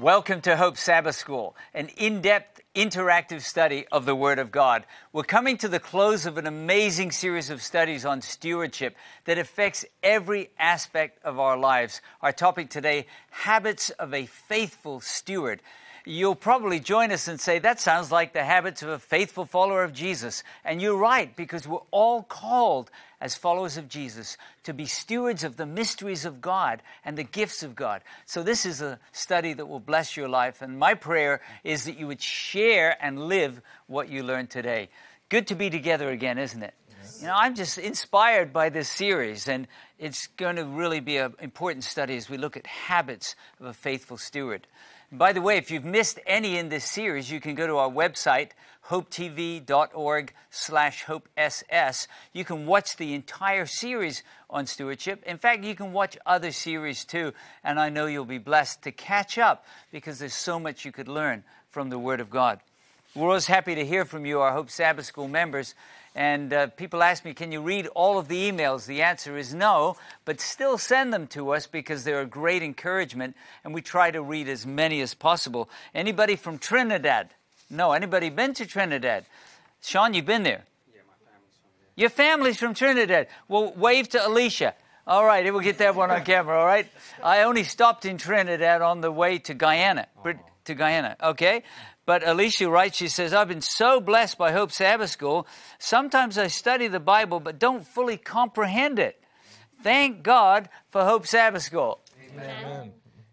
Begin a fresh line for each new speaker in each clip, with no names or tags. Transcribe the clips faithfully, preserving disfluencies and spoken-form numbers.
Welcome to Hope Sabbath School, an in-depth, interactive study of the Word of God. We're coming to the close of an amazing series of studies on stewardship that affects every aspect of our lives. Our topic today, habits of a faithful steward. You'll probably join us and say, that sounds like the habits of a faithful follower of Jesus. And you're right, because we're all called as followers of Jesus to be stewards of the mysteries of God and the gifts of God. So this is a study that will bless your life. And my prayer is that you would share and live what you learned today. Good to be together again, isn't it? Yes. You know, I'm just inspired by this series, and it's going to really be an important study as we look at habits of a faithful steward. And by the way, if you've missed any in this series, you can go to our website, hopetv.org slash hopess. You can watch the entire series on stewardship. In fact, you can watch other series too, and I know you'll be blessed to catch up because there's so much you could learn from the Word of God. We're always happy to hear from you, our Hope Sabbath School members. And uh, people ask me, can you read all of the emails? The answer is no, but still send them to us because they're a great encouragement, and we try to read as many as possible. Anybody from Trinidad? No. Anybody been to Trinidad? Sean, you've been there?
Yeah, my family's from there.
Your family's from Trinidad. Well, wave to Alicia. All right, we'll get that one on camera, all right? I only stopped in Trinidad on the way to Guyana, oh. to Guyana, okay? But Alicia writes, she says, I've been so blessed by Hope Sabbath School. Sometimes I study the Bible, but don't fully comprehend it. Thank God for Hope Sabbath School.
Amen.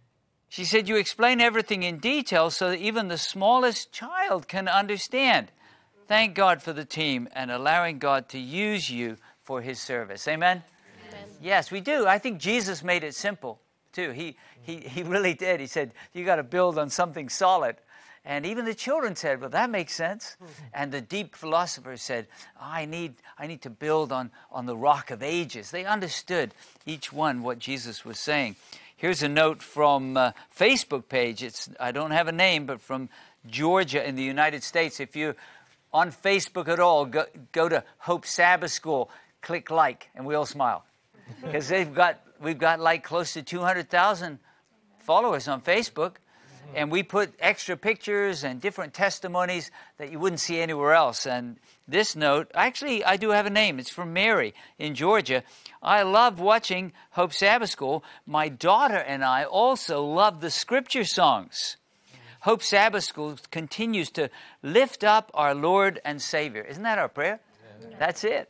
She said, you explain everything in detail so that even the smallest child can understand. Thank God for the team and allowing God to use you for His service. Amen? Amen. Yes, we do. I think Jesus made it simple, too. He, he, he really did. He said, you got to build on something solid. And even the children said, well, that makes sense. And the deep philosophers said, oh, I need I need to build on, on the rock of ages. They understood each one what Jesus was saying. Here's a note from uh, Facebook page. It's I don't have a name, but from Georgia in the United States. If you're on Facebook at all, go, go to Hope Sabbath School, click like, and we all smile. Because they've got we've got like close to two hundred thousand followers on Facebook. And we put extra pictures and different testimonies that you wouldn't see anywhere else. And this note, actually, I do have a name. It's from Mary in Georgia. I love watching Hope Sabbath School. My daughter and I also love the scripture songs. Hope Sabbath School continues to lift up our Lord and Savior. Isn't that our prayer? Yeah. That's it.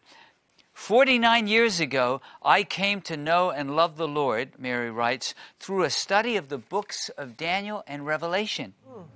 forty-nine years ago, I came to know and love the Lord, Mary writes, through a study of the books of Daniel and Revelation.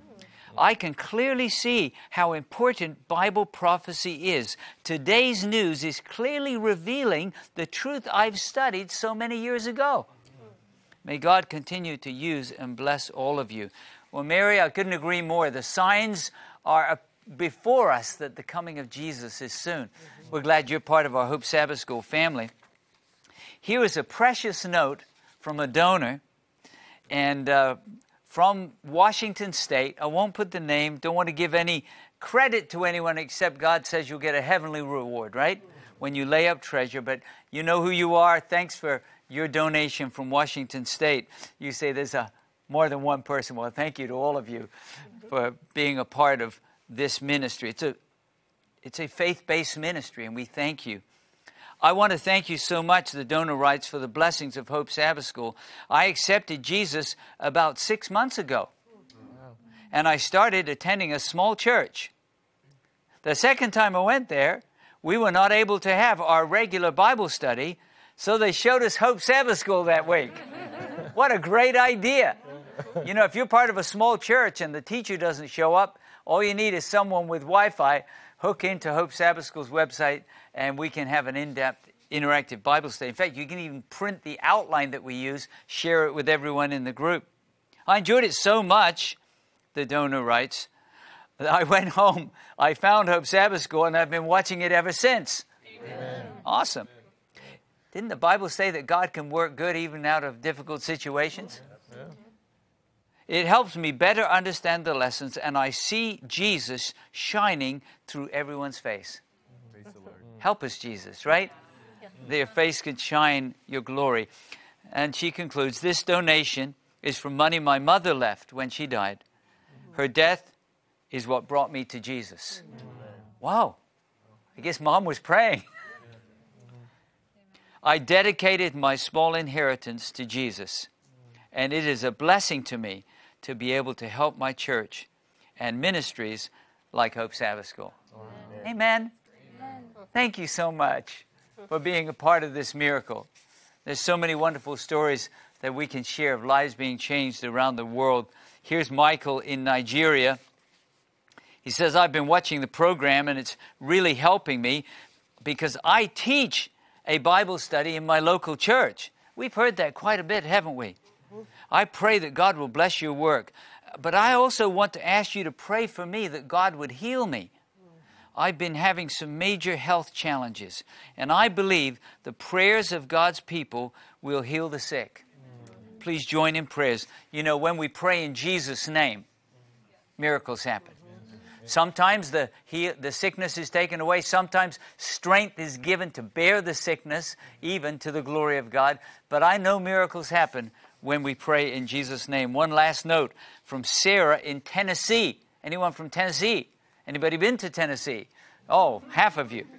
I can clearly see how important Bible prophecy is. Today's news is clearly revealing the truth I've studied so many years ago. May God continue to use and bless all of you. Well, Mary, I couldn't agree more. The signs are before us that the coming of Jesus is soon. We're glad you're part of our Hope Sabbath School family. Here is a precious note from a donor, and uh, from Washington State. I won't put the name, don't want to give any credit to anyone except God says you'll get a heavenly reward, right? When you lay up treasure, but you know who you are. Thanks for your donation from Washington State. You say there's a more than one person. Well, thank you to all of you for being a part of this ministry. It's a It's a faith-based ministry, and we thank you. I want to thank you so much, the donor writes, for the blessings of Hope Sabbath School. I accepted Jesus about six months ago, and I started attending a small church. The second time I went there, we were not able to have our regular Bible study, so they showed us Hope Sabbath School that week. What a great idea. You know, if you're part of a small church and the teacher doesn't show up, all you need is someone with Wi-Fi. Hook into Hope Sabbath School's website, and we can have an in-depth, interactive Bible study. In fact, you can even print the outline that we use, share it with everyone in the group. I enjoyed it so much, the donor writes, that I went home, I found Hope Sabbath School, and I've been watching it ever since. Amen. Awesome. Didn't the Bible say that God can work good even out of difficult situations? Yeah. It helps me better understand the lessons, and I see Jesus shining through everyone's face. Help us, Jesus, right? Yeah. Their face can shine your glory. And she concludes, this donation is from money my mother left when she died. Her death is what brought me to Jesus. Wow. I guess Mom was praying. I dedicated my small inheritance to Jesus, and it is a blessing to me to be able to help my church and ministries like Hope Sabbath School. Amen. Amen. Amen. Thank you so much for being a part of this miracle. There's so many wonderful stories that we can share of lives being changed around the world. Here's Michael in Nigeria. He says, I've been watching the program and it's really helping me because I teach a Bible study in my local church. We've heard that quite a bit, haven't we? I pray that God will bless your work. But I also want to ask you to pray for me that God would heal me. I've been having some major health challenges, and I believe the prayers of God's people will heal the sick. Please join in prayers. You know, when we pray in Jesus' name, miracles happen. Sometimes the he, the sickness is taken away. Sometimes strength is given to bear the sickness, even to the glory of God. But I know miracles happen when we pray in Jesus' name. One last note from Sarah in Tennessee. Anyone from Tennessee? Anybody been to Tennessee? Oh, half of you.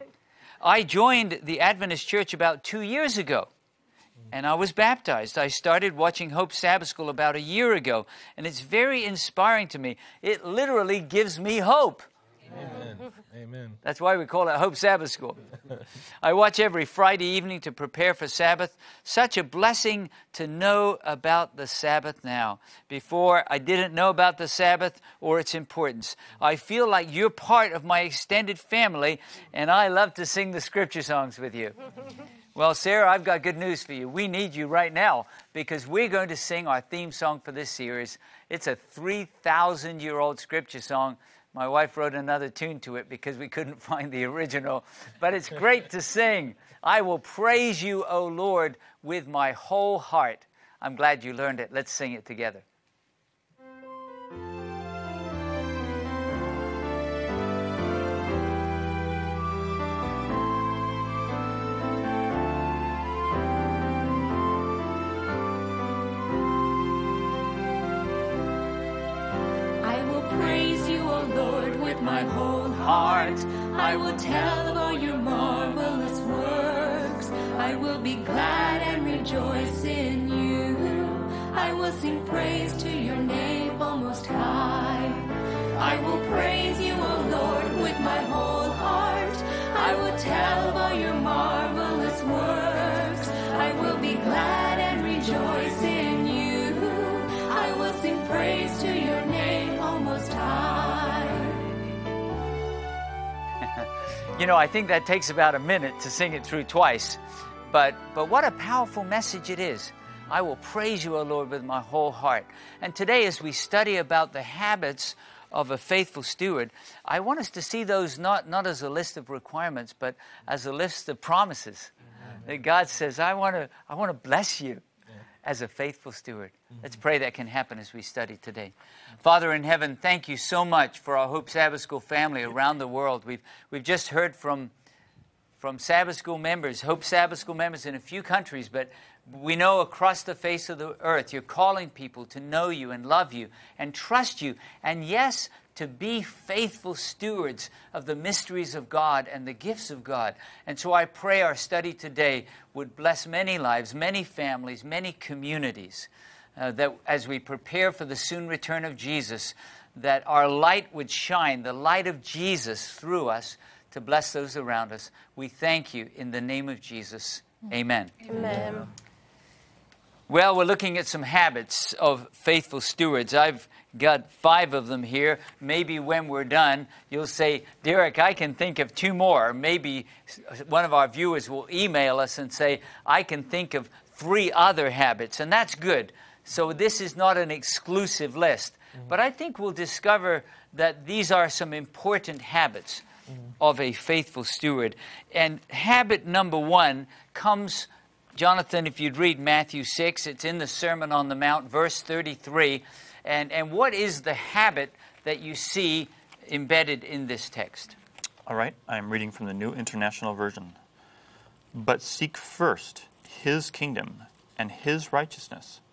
I joined the Adventist Church about two years ago, and I was baptized. I started watching Hope Sabbath School about a year ago, and it's very inspiring to me. It literally gives me hope.
Amen. Amen.
That's why we call it Hope Sabbath School. I watch every Friday evening to prepare for Sabbath. Such a blessing to know about the Sabbath now. Before, I didn't know about the Sabbath or its importance. I feel like you're part of my extended family, and I love to sing the scripture songs with you. Well, Sarah, I've got good news for you. We need you right now because we're going to sing our theme song for this series. It's a three thousand year old scripture song. My wife wrote another tune to it because we couldn't find the original. But it's great to sing. I will praise you, O Lord, with my whole heart. I'm glad you learned it. Let's sing it together.
My whole heart, I will tell of all your marvelous works. I will be glad and rejoice in you. I will sing praise to your name, O Most High. I will praise you, O Lord, with my whole heart. I will tell of all your marvelous works. I will be glad and rejoice in you. I will sing praise to your name, O Most High.
You know, I think that takes about a minute to sing it through twice. But but what a powerful message it is. I will praise you, O Lord, with my whole heart. And today, as we study about the habits of a faithful steward, I want us to see those not, not as a list of requirements, but as a list of promises. Mm-hmm. That God says, I want to I want to bless you yeah. as a faithful steward. Mm-hmm. Let's pray that can happen as we study today. Father in heaven, thank you so much for our Hope Sabbath School family around the world. We've we've just heard from from Sabbath School members, Hope Sabbath School members in a few countries, but we know across the face of the earth, you're calling people to know you and love you and trust you, and yes, to be faithful stewards of the mysteries of God and the gifts of God. And so I pray our study today would bless many lives, many families, many communities. Uh, that as we prepare for the soon return of Jesus, that our light would shine, the light of Jesus through us to bless those around us. We thank you in the name of Jesus. Amen.
Amen.
Well, we're looking at some habits of faithful stewards. I've got five of them here. Maybe when we're done, you'll say, Derek, I can think of two more. Maybe one of our viewers will email us and say, I can think of three other habits, and that's good. So this is not an exclusive list. Mm-hmm. But I think we'll discover that these are some important habits mm-hmm. of a faithful steward. And habit number one comes, Jonathan, if you'd read Matthew six, it's in the Sermon on the Mount, verse thirty-three. And, and what is the habit that you see embedded in this text?
All right, I'm reading from the New International Version. But seek first his kingdom and his righteousness,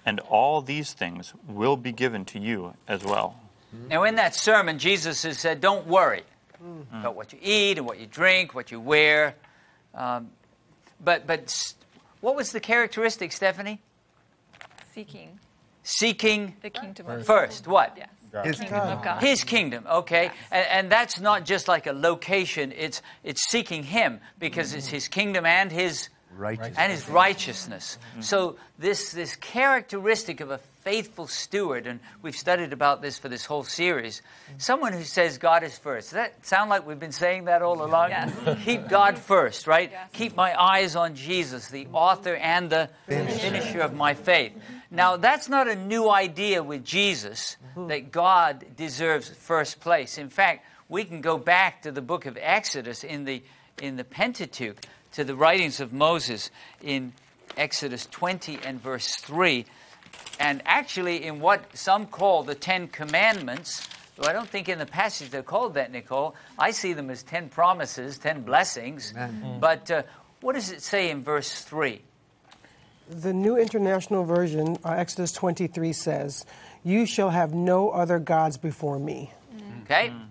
and all these things will be given to you as well.
Now, in that sermon, Jesus has said, don't worry mm. about what you eat and what you drink, what you wear. Um, but but what was the characteristic, Stephanie?
Seeking.
Seeking
the kingdom of
first. What?
Yes.
His
kingdom of God.
His kingdom, okay.
Yes.
And, and that's not just like a location. It's it's seeking Him because mm-hmm. it's His kingdom and His
righteousness.
and His righteousness. Mm-hmm. So this this characteristic of a faithful steward, and we've studied about this for this whole series, someone who says God is first. Does that sound like we've been saying that all along?
Yes.
Keep God first, right?
Yes.
Keep my eyes on Jesus, the author and the finisher, finisher of my faith. Now, that's not a new idea with Jesus, that God deserves first place. In fact, we can go back to the book of Exodus in the in the Pentateuch, to the writings of Moses in Exodus twenty and verse three. And actually in what some call the Ten Commandments, though I don't think in the passage they're called that, Nicole. I see them as ten promises, ten blessings. Amen. But uh, what does it say in verse three?
The New International Version, uh, Exodus twenty-three says, "You shall have no other gods before me."
Okay? Mm.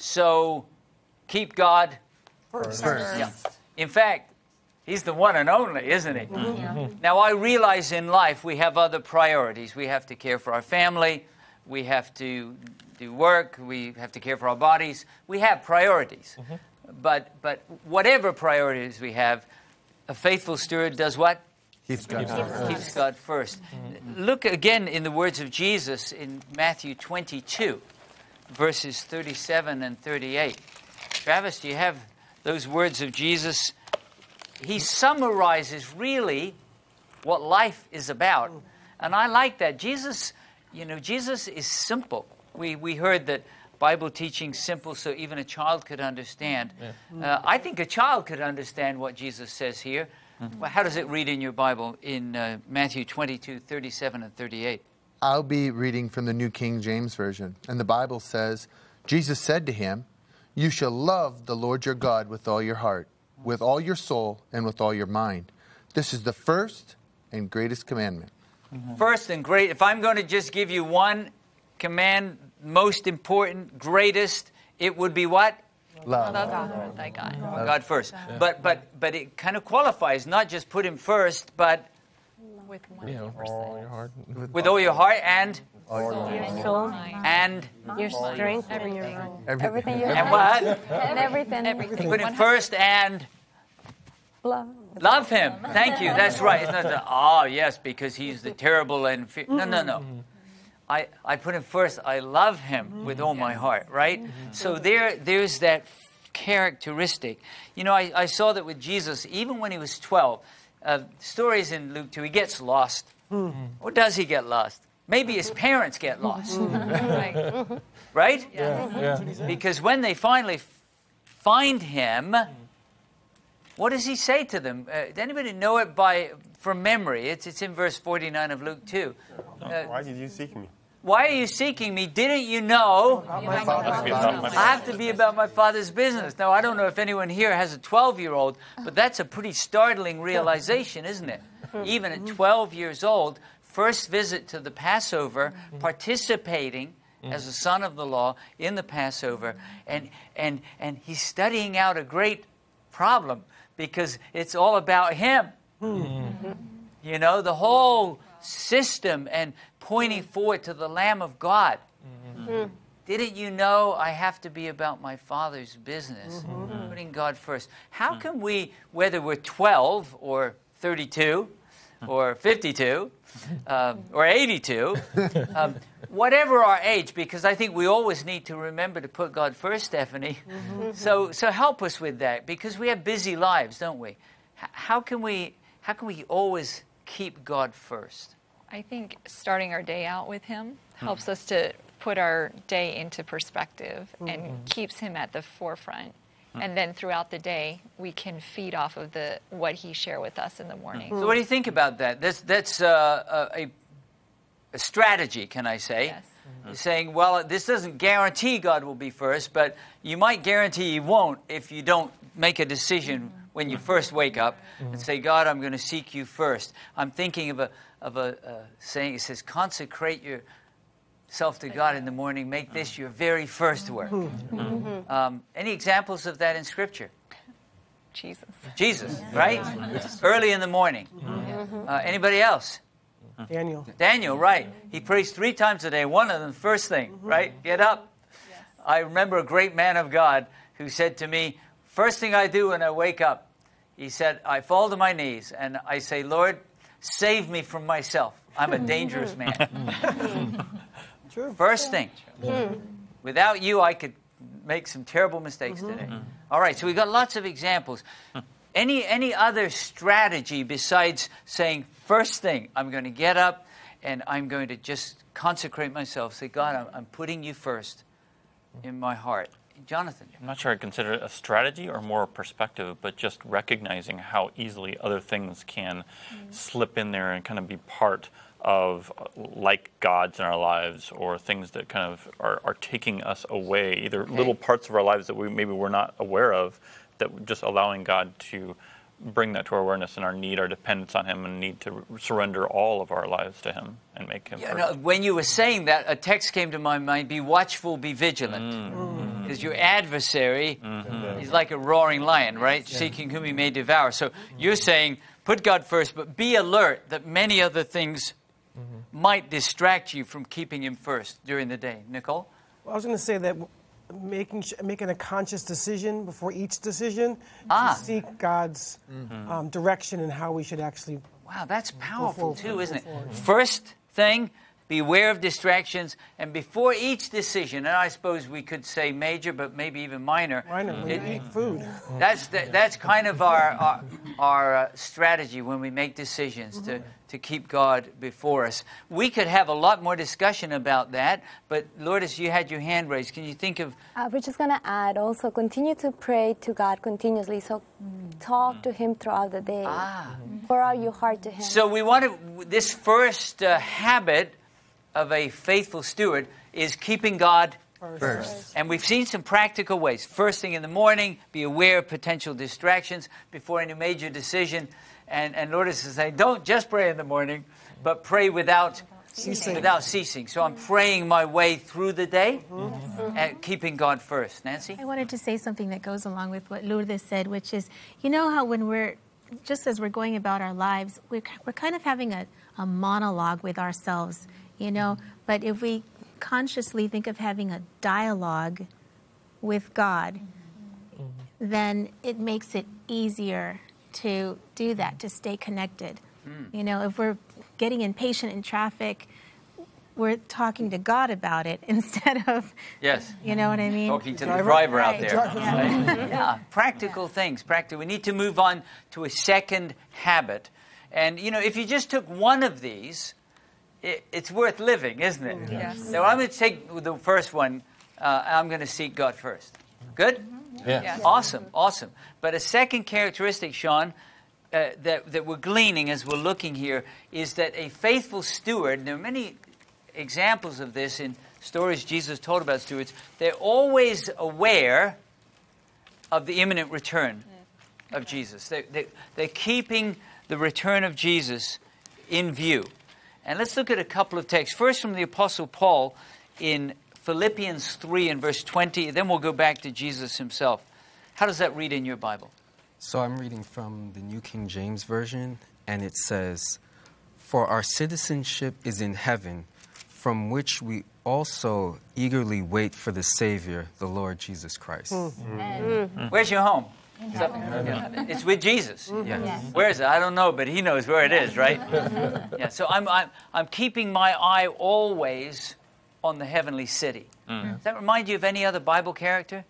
So, keep God
first.
first. Yeah. In fact, He's the one and only, isn't He? Mm-hmm. Yeah. Now, I realize in life we have other priorities. We have to care for our family. We have to do work. We have to care for our bodies. We have priorities. Mm-hmm. But, but whatever priorities we have, a faithful steward does what?
Keeps God first.
Keeps God first. Mm-hmm. Look again in the words of Jesus in Matthew twenty-two, verses thirty-seven and thirty-eight. Travis, do you have those words of Jesus? He summarizes really what life is about. And I like that. Jesus, you know, Jesus is simple. We we heard that Bible teaching simple so even a child could understand. Yeah. Uh, I think a child could understand what Jesus says here. Mm-hmm. Well, how does it read in your Bible in uh, Matthew twenty-two, thirty-seven and thirty-eight?
I'll be reading from the New King James Version. And the Bible says, Jesus said to him, "You shall love the Lord your God with all your heart, with all your soul, and with all your mind. This is the first and greatest commandment."
Mm-hmm. First and great. If I'm going to just give you one command, most important, greatest, it would be what?
Love.
Love God, thy God.
Love God first. But but but it kind of qualifies, not just put Him first, but
with one
You know, all your heart.
with all your heart and
Your soul,
and
your strength, and your
Everything.
everything you
and
have.
what?
And everything.
Everything.
Put Him first and
Love.
love Him. Thank you. That's right. It's not the, oh yes, because He's the terrible and fe-. no no no. I, I put Him first. I love Him with all my heart, right? So there there's that characteristic. You know, I, I saw that with Jesus, even when He was twelve, uh, stories in Luke two, He gets lost. Or does He get lost? Maybe His parents get lost.
Right.
Right?
Yeah, yeah.
Because when they finally f- find Him, what does He say to them? Uh, does anybody know it by from memory? It's it's in verse forty-nine of Luke two. Uh,
Why did you seek me?
Why are you seeking me? Didn't you know
My Father's business.
I have to be about my Father's business? Now, I don't know if anyone here has a twelve-year-old, but that's a pretty startling realization, isn't it? Even at twelve years old, first visit to the Passover, participating as a son of the law in the Passover, and and and he's studying out a great problem because it's all about him. You know, the whole system and pointing forward to the Lamb of God. Mm-hmm. Didn't you know I have to be about my Father's business? Mm-hmm. Putting God first. How can we, whether we're twelve or thirty-two or fifty-two um, or eighty-two, um, whatever our age, because I think we always need to remember to put God first, Stephanie. Mm-hmm. So, so help us with that, because we have busy lives, don't we? H- how can we, how can we always keep God first?
I think starting our day out with Him helps us to put our day into perspective and keeps Him at the forefront. And then throughout the day, we can feed off of the what He shared with us in the morning.
So what do you think about that? That's, that's uh, a, a strategy, can I say?
Yes.
You're saying, well, this doesn't guarantee God will be first, but you might guarantee He won't if you don't make a decision when you first wake up and say, God, I'm going to seek you first. I'm thinking of a of a uh, saying. It says, consecrate yourself to God in the morning. Make this your very first work. Um, any examples of that in Scripture?
Jesus.
Jesus, right? Early in the morning. Uh, anybody else?
Daniel.
Daniel, right. He prays three times a day. One of them, first thing, right? Get up. I remember a great man of God who said to me, first thing I do when I wake up, he said, I fall to my knees and I say, Lord, save me from myself. I'm a dangerous man.
True.
First thing. Without you, I could make some terrible mistakes today. All right, so we've got lots of examples. Any any other strategy besides saying, first thing, I'm going to get up and I'm going to just consecrate myself. Say, God, I'm, I'm putting you first in my heart. Jonathan.
I'm not sure I'd consider it a strategy or more a perspective, but just recognizing how easily other things can mm. slip in there and kind of be part of uh, like gods in our lives, or things that kind of are, are taking us away, either okay. little parts of our lives that we maybe we're not aware of, that just allowing God to bring that to our awareness and our need, our dependence on Him, and need to surrender all of our lives to Him and make Him
yeah,
first.
No, when you were saying that, a text came to my mind, be watchful, be vigilant. Because mm. your adversary mm-hmm. is like a roaring lion, right? Yeah. Seeking whom he may devour. So you're saying, put God first, but be alert that many other things mm-hmm. might distract you from keeping Him first during the day. Nicole?
Well, I was going to say that making making a conscious decision before each decision
ah.
to seek God's mm-hmm. um, direction and how we should actually.
Wow, that's powerful
forward,
too, isn't it?
Forward.
First thing, beware of distractions, and before each decision, and I suppose we could say major, but maybe even minor.
Minor, when
it,
you eat food.
That's the, that's kind of our our, our uh, strategy when we make decisions mm-hmm. to. to keep God before us. We could have a lot more discussion about that, but Lourdes, you had your hand raised. Can you think of...
Uh, we're just going to add also, continue to pray to God continuously. So talk to Him throughout the day.
Ah.
Pour out your heart to Him.
So we want to... This first uh, habit of a faithful steward is keeping God first. first. And we've seen some practical ways. First thing in the morning, be aware of potential distractions before any major decision. And, and Lourdes is saying, don't just pray in the morning, but pray without ceasing. without ceasing. So I'm praying my way through the day mm-hmm. and keeping God first. Nancy?
I wanted to say something that goes along with what Lourdes said, which is, you know how when we're, just as we're going about our lives, we're, we're kind of having a, a monologue with ourselves, you know? But if we consciously think of having a dialogue with God, mm-hmm. then it makes it easier to do that, to stay connected. Mm. You know, if we're getting impatient in traffic, we're talking to God about it instead of,
yes.
you know what I mean?
Talking to the driver
right.
out there.
Yeah.
Right? yeah, practical things. Practical. We need to move on to a second habit. And, you know, if you just took one of these, it, it's worth living, isn't it?
Yes.
So I'm going to take the first one. Uh, I'm going to seek God first. Good?
Mm-hmm. Yeah.
Yeah.
Awesome, awesome. But a second characteristic, Sean, uh, that, that we're gleaning as we're looking here is that a faithful steward, and there are many examples of this in stories Jesus told about stewards, they're always aware of the imminent return of Jesus. They, they, they're keeping the return of Jesus in view. And let's look at a couple of texts. First from the Apostle Paul in Philippians three and verse twenty, then we'll go back to Jesus himself. How does that read in your Bible?
So I'm reading from the New King James Version, and it says, "For our citizenship is in heaven, from which we also eagerly wait for the Savior, the Lord Jesus Christ."
Mm. Where's your home? So, it's with Jesus.
Yes.
Where is it? I don't know, but He knows where it is, right? Yeah. So I'm I'm I'm keeping my eye always on the heavenly city. Mm. Does that remind you of any other Bible character?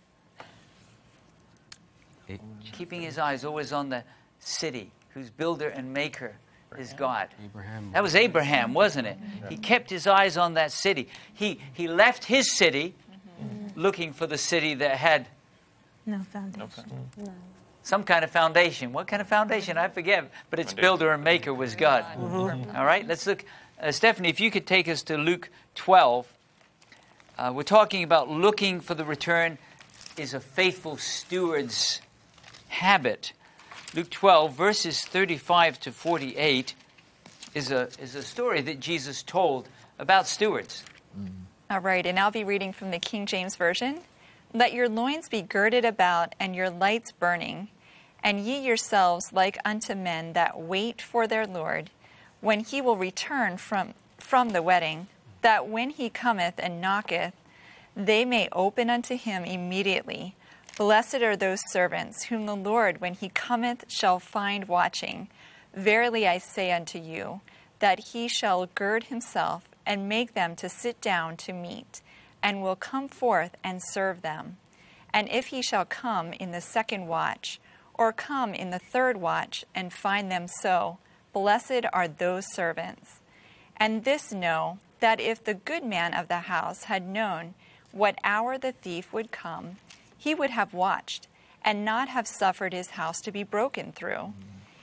It, Keeping his eyes always on the city, whose builder and maker is God.
Abraham.
That was Abraham, wasn't it? Yeah. He kept his eyes on that city. He he left his city mm-hmm. looking for the city that had
no foundation.
No.
Some kind of foundation. What kind of foundation? I forget. But its builder and maker was God. Mm-hmm. All right, let's look. Uh, Stephanie, if you could take us to Luke twelve. Uh, we're talking about looking for the return is a faithful steward's habit. Luke twelve, verses thirty-five to forty-eight, is a, is a story that Jesus told about stewards.
All right, and I'll be reading from the King James Version. Let your loins be girded about and your lights burning, and ye yourselves like unto men that wait for their Lord, when he will return from, from the wedding, that when he cometh and knocketh, they may open unto him immediately. Blessed are those servants whom the Lord, when he cometh, shall find watching. Verily I say unto you, that he shall gird himself and make them to sit down to meat, and will come forth and serve them. And if he shall come in the second watch, or come in the third watch, and find them so, blessed are those servants. And this know, that if the good man of the house had known what hour the thief would come, he would have watched, and not have suffered his house to be broken through.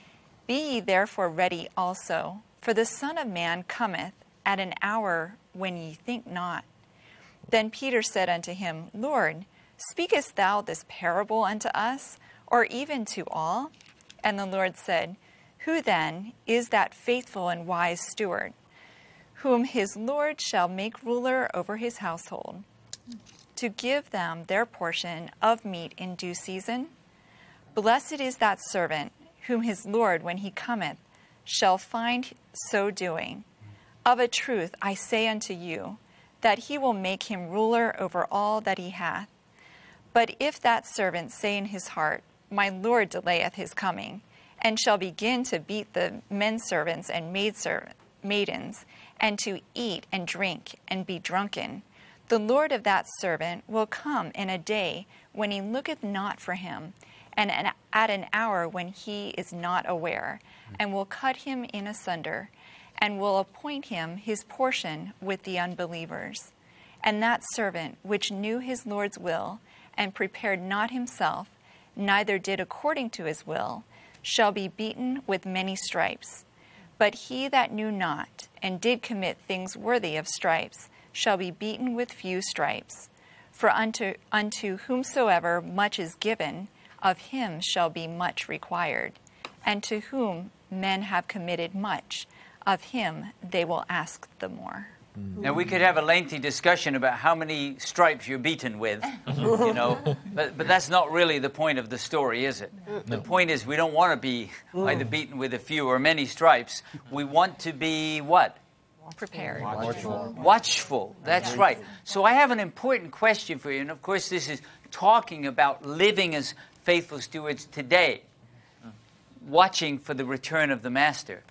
Be ye therefore ready also, for the Son of Man cometh at an hour when ye think not. Then Peter said unto him, Lord, speakest thou this parable unto us, or even to all? And the Lord said, Who then is that faithful and wise steward, whom his Lord shall make ruler over his household, to give them their portion of meat in due season? Blessed is that servant, whom his Lord, when he cometh, shall find so doing. Of a truth I say unto you, that he will make him ruler over all that he hath. But if that servant say in his heart, My Lord delayeth his coming, and shall begin to beat the menservants and maidservants, maidens, and to eat and drink and be drunken, the Lord of that servant will come in a day when he looketh not for him, and at an hour when he is not aware, and will cut him in asunder, and will appoint him his portion with the unbelievers. And that servant which knew his Lord's will, and prepared not himself, neither did according to his will, shall be beaten with many stripes. But he that knew not, and did commit things worthy of stripes, shall be beaten with few stripes. For unto, unto whomsoever much is given, of him shall be much required. And to whom men have committed much, of him they will ask the more.
Now, we could have a lengthy discussion about how many stripes you're beaten with, you know, but, but that's not really the point of the story, is it? The point is we don't want to be either beaten with a few or many stripes. We want to be what?
Prepared.
Watchful. Watchful. That's right. So I have an important question for you, and of course this is talking about living as faithful stewards today, watching for the return of the Master.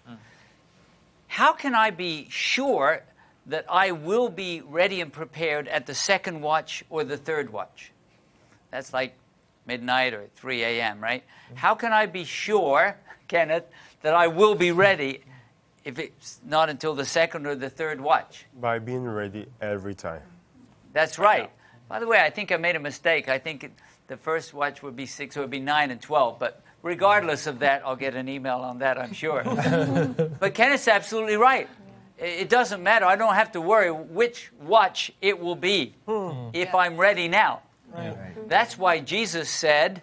How can I be sure that I will be ready and prepared at the second watch or the third watch? That's like midnight or three a.m., right? How can I be sure, Kenneth, that I will be ready if it's not until the second or the third watch?
By being ready every time.
That's right. By the way, I think I made a mistake. I think it, the first watch would be six, so it would be nine and twelve. But regardless of that, I'll get an email on that, I'm sure. But Kenneth's absolutely right. It doesn't matter. I don't have to worry which watch it will be if I'm ready now.
Right.
That's why Jesus said,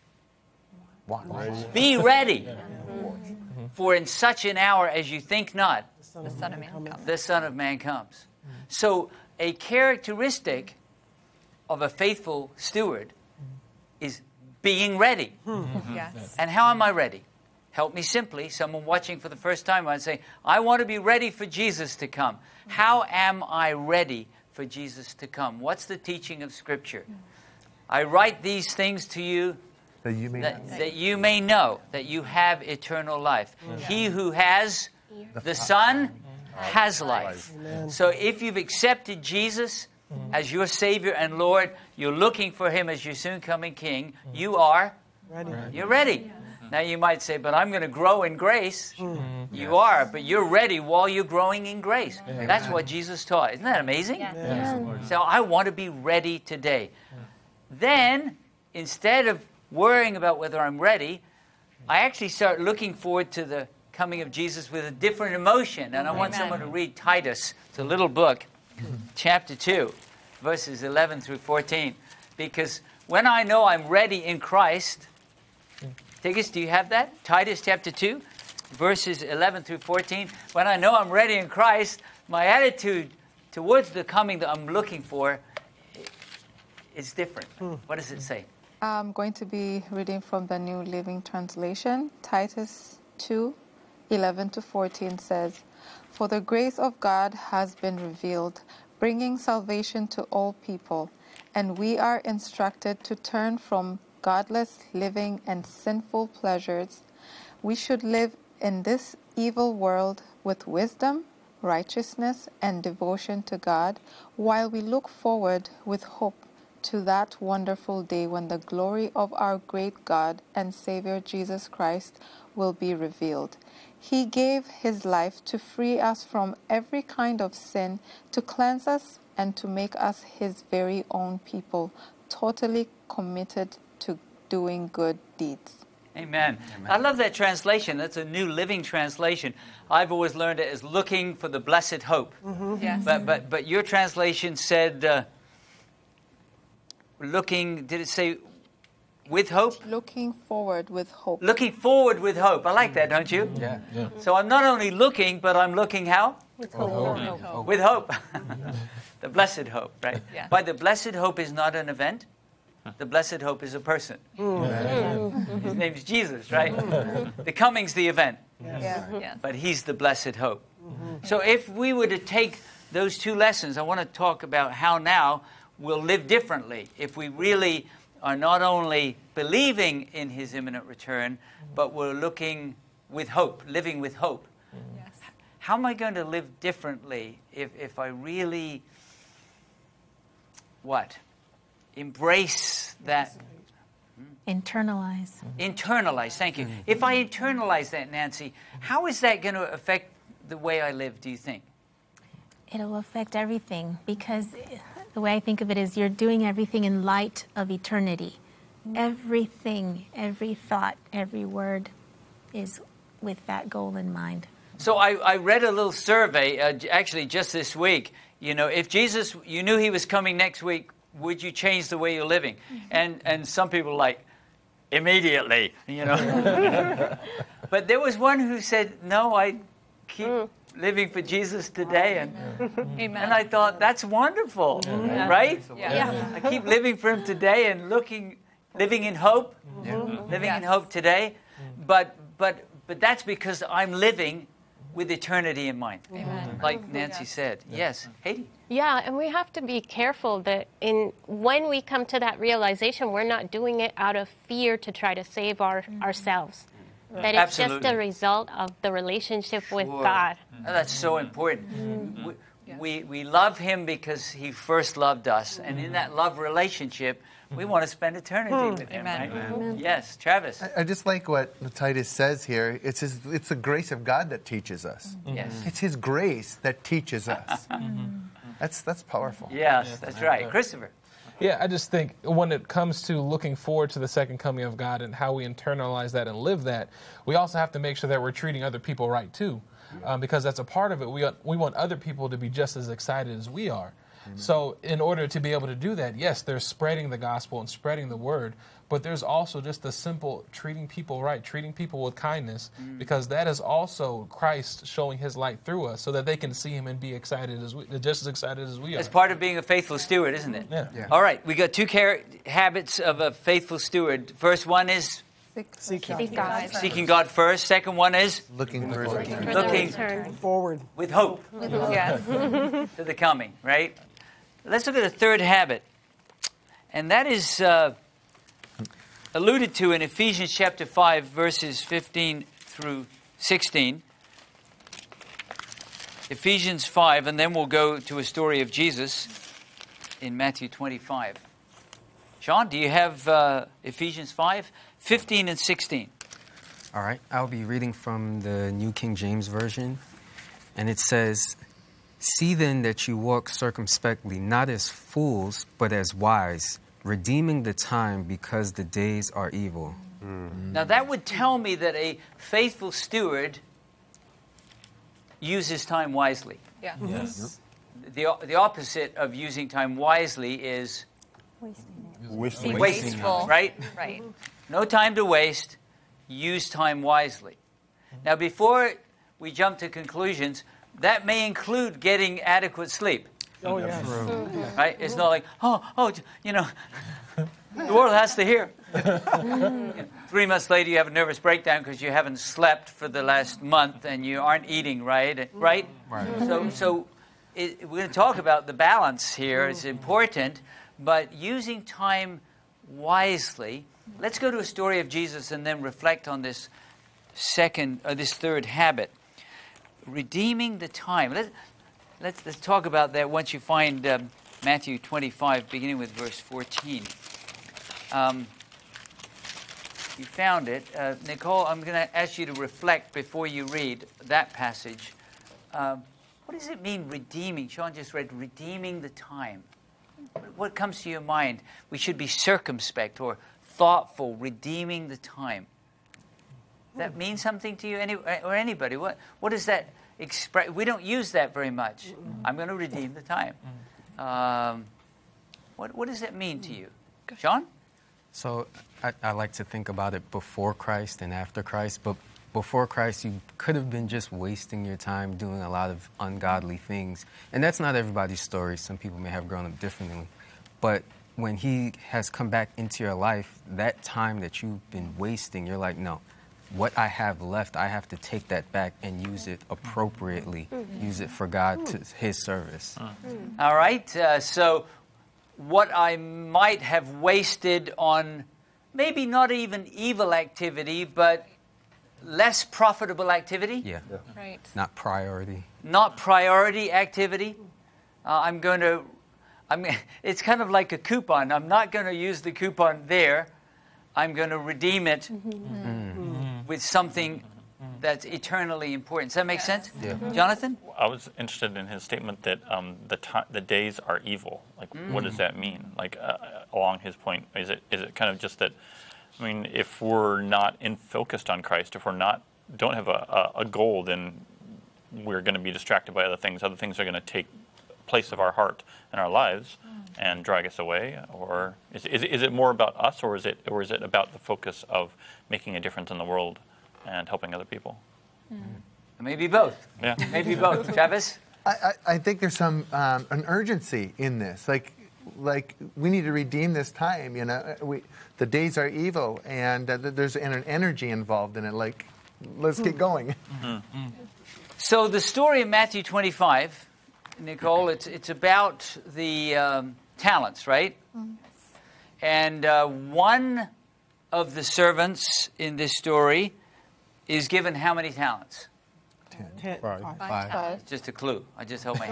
be ready. For in such an hour as you think not,
The Son of Man comes.
the Son of Man comes. So a characteristic of a faithful steward is being ready.
Yes.
And how am I ready? Help me simply. Someone watching for the first time, I'd say, I want to be ready for Jesus to come. How am I ready for Jesus to come? What's the teaching of Scripture? I write these things to you
That you may
that, that you may know that you have eternal life. He who has the Son has life.
Amen.
So if you've accepted Jesus as your Savior and Lord, you're looking for Him as your soon coming King, you are
Ready.
you're ready. Now you might say, but I'm going to grow in grace. You are, but you're ready while you're growing in grace. That's what Jesus taught. Isn't that amazing?
Amen.
So I want to be ready today. Then, instead of worrying about whether I'm ready, I actually start looking forward to the coming of Jesus with a different emotion. And I want
Amen.
someone to read Titus. It's a little book, chapter two, verses eleven through fourteen. Because when I know I'm ready in Christ, Tigus, do you have that? Titus chapter two, verses eleven through fourteen. When I know I'm ready in Christ, my attitude towards the coming that I'm looking for is different. What does it say?
I'm going to be reading from the New Living Translation. Titus two, eleven to fourteen says, "For the grace of God has been revealed, bringing salvation to all people, and we are instructed to turn from godless living and sinful pleasures. We should live in this evil world with wisdom, righteousness, and devotion to God, while we look forward with hope to that wonderful day when the glory of our great God and Savior Jesus Christ will be revealed. He gave his life to free us from every kind of sin, to cleanse us, and to make us his very own people, totally committed to doing good deeds."
Amen. I love that translation. That's a New Living Translation. I've always learned it as looking for the blessed hope.
Yes.
But but but your translation said uh, looking. Did it say with hope?
Looking forward with hope.
Looking forward with hope. I like that, don't you?
Yeah. Yeah.
So I'm not only looking, but I'm looking how?
With hope.
Hope.
With hope. The blessed hope, right?
Yeah.
But the blessed hope is not an event. The blessed hope is a person. His name's Jesus, right? The coming's the event,
Yeah.
Yes.
but he's the blessed hope. So if we were to take those two lessons, I want to talk about how now we'll live differently if we really are not only believing in his imminent return, but we're looking with hope, living with hope.
Yes.
How am I going to live differently if, if I really, what? Embrace that,
Internalize.
internalize, thank you. If I internalize that, Nancy, how is that going to affect the way I live, do you think?
It'll affect everything, because the way I think of it is you're doing everything in light of eternity. Everything, every thought, every word is with that goal in mind.
So I, I read a little survey, uh, j- actually just this week. You know, if Jesus, you knew he was coming next week, would you change the way you're living? And and some people like, immediately, you know. But there was one who said, no, I keep living for Jesus today. And,
Amen.
and I thought, that's wonderful, right?
Yeah.
I keep living for him today and looking, living in hope, living in
Yes.
hope today. But but but that's because I'm living with eternity in mind,
Amen.
like Nancy said. Yes, Haiti.
Yeah, and we have to be careful that in when we come to that realization, we're not doing it out of fear to try to save our ourselves. That it's just
Absolutely.
a result of the relationship with
Sure.
God.
Oh, that's so important. We, we we love him because he first loved us, and in that love relationship, we want to spend eternity with him.
Amen.
Right? Yes, Travis.
I, I just like what Titus says here. It's his, it's the grace of God that teaches us.
Yes.
It's his grace that teaches us. That's that's powerful.
Yes, that's right. Christopher.
Yeah, I just think when it comes to looking forward to the second coming of God and how we internalize that and live that, we also have to make sure that we're treating other people right too, um, because that's a part of it. We we want other people to be just as excited as we are. So in order to be able to do that, yes, there's spreading the gospel and spreading the word, but there's also just the simple treating people right, treating people with kindness, because that is also Christ showing his light through us so that they can see him and be excited as we, just as excited as we are.
That's part of being a faithful steward, isn't it?
Yeah.
Yeah.
All right, we got two char- habits of a faithful steward. First one is
Seek
Seek God.
seeking God first. Second one is
Looking for
For the
Looking-
return.
forward.
with hope
Yes.
to the coming, right? Let's look at a third habit, and that is uh, alluded to in Ephesians chapter five, verses fifteen through sixteen. Ephesians five, and then we'll go to a story of Jesus in Matthew twenty-five. Sean, do you have uh, Ephesians five, fifteen and sixteen?
All right, I'll be reading from the New King James Version, and it says, "See then that you walk circumspectly, not as fools, but as wise, redeeming the time because the days are evil."
Now that would tell me that a faithful steward uses time wisely.
Yeah.
Yes.
The, the opposite of using time wisely is
Wasting.
wasteful, right?
Right.
No time to waste. use time wisely. Now, before we jump to conclusions, that may include getting adequate sleep.
Oh, yeah.
Right? It's not like, oh, oh, you know, the world has to hear. Three months later, you have a nervous breakdown because you haven't slept for the last month and you aren't eating right. Right?
Right.
So, so it, we're going to talk about the balance here. It's important, but using time wisely. Let's go to a story of Jesus and then reflect on this second, or this third habit, redeeming the time. Let's let's, let's talk about that once you find um, Matthew twenty-five, beginning with verse fourteen. Um, you found it, uh, Nicole. I'm going to ask you to reflect before you read that passage. Um, what does it mean, redeeming? Sean just read, redeeming the time. What comes to your mind? We should be circumspect or thoughtful, redeeming the time. Does that mean something to you, any, or anybody? What what does that express? We don't use that very much. I'm going to redeem the time. Um, what what does that mean to you, Sean?
So I, I like to think about it before Christ and after Christ. But before Christ, you could have been just wasting your time doing a lot of ungodly things. And that's not everybody's story. Some people may have grown up differently. But when he has come back into your life, that time that you've been wasting, you're like, no, what I have left, I have to take that back and use it appropriately, mm-hmm. use it for God, to his service.
Mm. All right. Uh, so what I might have wasted on maybe not even evil activity, but less profitable activity.
Yeah.
yeah. Right.
Not priority.
Not priority activity. Uh, I'm going to, I'm, it's kind of like a coupon. I'm not going to use the coupon there. I'm going to redeem it mm-hmm. Mm-hmm. with something that's eternally important. Does that make sense?
Yeah.
Jonathan?
I was interested in his statement that um, the ti- the days are evil. Like, mm. what does that mean? Like, uh, along his point, is it is it kind of just that? I mean, if we're not in focused on Christ, if we're not don't have a, a, a goal, then we're going to be distracted by other things. Other things are going to take place of our heart and our lives and drag us away. Or is is is it more about us, or is it or is it about the focus of making a difference in the world and helping other people?
Mm. Maybe both.
Yeah,
maybe both. Travis?
I, I, I think there's some um, an urgency in this. Like, like we need to redeem this time. You know, we the days are evil, and uh, there's an, an energy involved in it. Like, let's get going.
Mm-hmm. So the story of Matthew twenty-five, Nicole, it's it's about the um, talents, right? Mm-hmm. And uh, one of the servants in this story is given how many talents?
Ten.
Five.
Five.
Five.
Five.
Just a clue. I just held my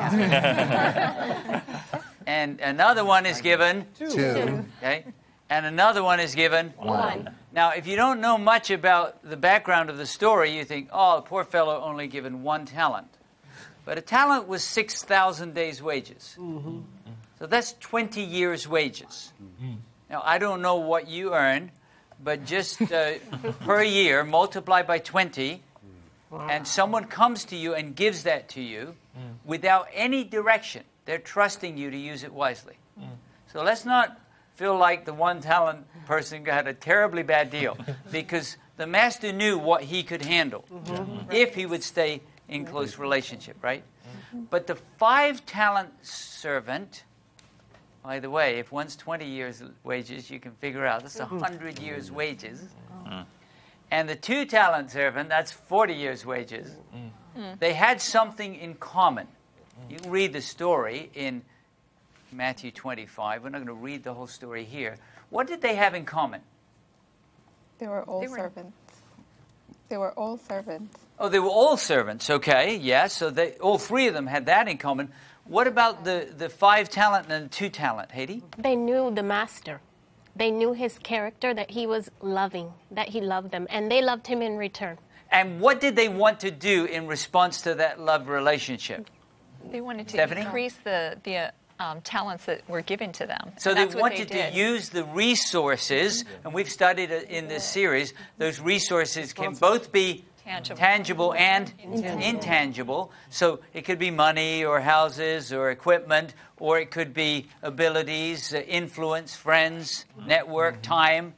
hand. And another one is given
Two.
Two.
Okay. And another one is given
One.
Now, if you don't know much about the background of the story, you think, oh, the poor fellow only given one talent. But a talent was six thousand days' wages. Mm-hmm. So that's twenty years' wages. Mm-hmm. Now, I don't know what you earn, but just uh, per year, multiply by twenty, wow. And someone comes to you and gives that to you mm. without any direction. They're trusting you to use it wisely. Mm. So let's not feel like the one talent person got a terribly bad deal, because the master knew what he could handle mm-hmm. if he would stay in close relationship, right? Mm-hmm. But the five talent servant, by the way, if one's twenty years wages, you can figure out that's one hundred years wages. Mm. And the two talent servant, that's forty years wages. Mm. They had something in common. You can read the story in Matthew twenty-five. We're not going to read the whole story here. What did they have in common?
They were all
They were-
servants. They were all servants.
Oh, they were all servants. Okay, yes. So they, all three of them had that in common. What about the, the five talent and the two talent, Haiti?
They knew the master. They knew his character, that he was loving, that he loved them, and they loved him in return.
And what did they want to do in response to that love relationship?
They wanted to
Stephanie?
increase the the um, talents that were given to them.
So
And
they
that's what
wanted
did.
to use the resources, and we've studied it in this series. Those resources can both be
Tangible.
tangible and
Intangible.
intangible. So it could be money or houses or equipment, or it could be abilities, uh, influence, friends, network, time.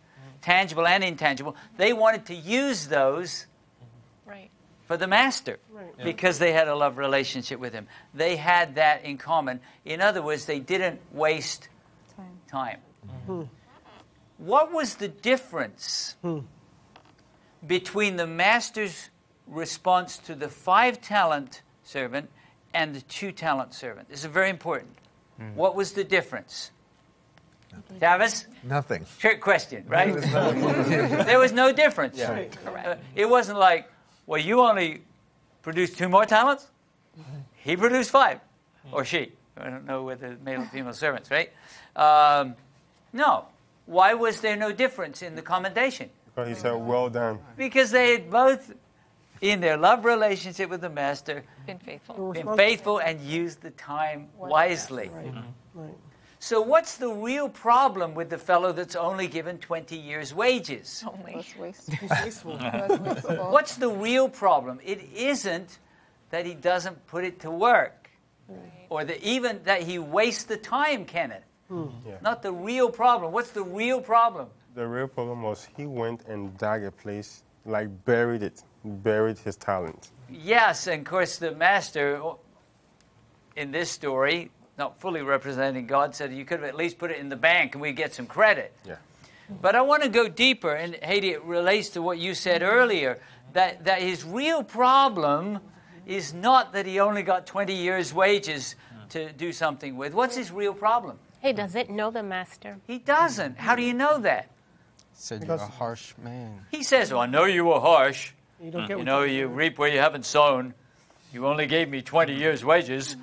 tangible and intangible, they wanted to use those
Right.
for the master
Right.
because they had a love relationship with him. They had that in common. In other words, they didn't waste
Time.
time.
Hmm.
What was the difference
Hmm.
between the master's response to the five-talent servant and the two-talent servant? This is very important. What was the difference? Tavis?
Nothing.
Trick question, right? There was no difference.
Yeah.
Uh, it wasn't like, well, you only produced two more talents. He produced five, or she. I don't know whether male or female servants, right? Um, no. Why was there no difference in the commendation?
Because he said, well done.
Because they had both, in their love relationship with the master,
Been faithful.
been faithful and used the time wisely.
Right. Right.
So what's the real problem with the fellow that's only given twenty years' wages?
Only.
Was waste-
He's wasteful.
was wasteful.
What's the real problem? It isn't that he doesn't put it to work, or that even that he wastes the time, Kenneth.
Yeah.
Not the real problem. What's the real problem?
The real problem was he went and dug a place, like buried it, buried his talent.
Yes, and of course the master in this story, not fully representing God, said you could have at least put it in the bank and we'd get some credit.
Yeah.
But I want to go deeper, and Haiti, it relates to what you said earlier, that, that his real problem is not that he only got twenty years' wages to do something with. What's his real problem?
He doesn't know the master.
He doesn't. How do you know that?
Said you're a harsh man.
He says, well, I know you were harsh.
You don't get
You
what
know,
you
you reap where you haven't sown. You only gave me twenty years' wages.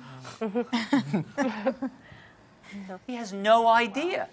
He has no idea.